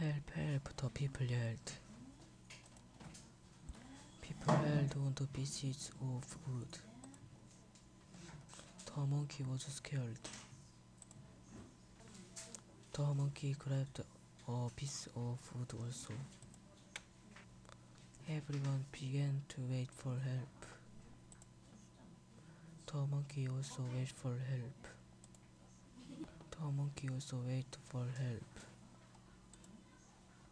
Help, help, the people yelled. People held on to pieces of wood. The monkey was scared. The monkey grabbed a piece of wood also. Everyone began to wait for help. The monkey also waited for help. The monkey also waited for help.